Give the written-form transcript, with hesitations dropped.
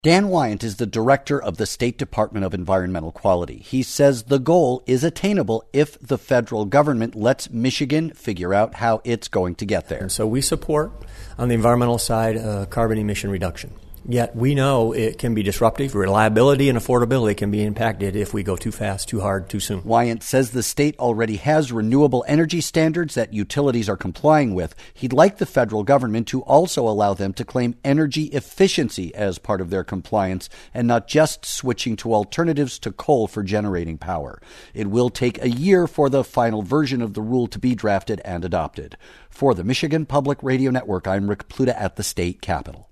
Dan Wyant is the director of the State Department of Environmental Quality. He says the goal is attainable if the federal government lets Michigan figure out how it's going to get there. And so we support, on the environmental side, carbon emission reduction. Yet we know it can be disruptive. Reliability and affordability can be impacted if we go too fast, too hard, too soon. Wyant says the state already has renewable energy standards that utilities are complying with. He'd like the federal government to also allow them to claim energy efficiency as part of their compliance and not just switching to alternatives to coal for generating power. It will take a year for the final version of the rule to be drafted and adopted. For the Michigan Public Radio Network, I'm Rick Pluta at the state capitol.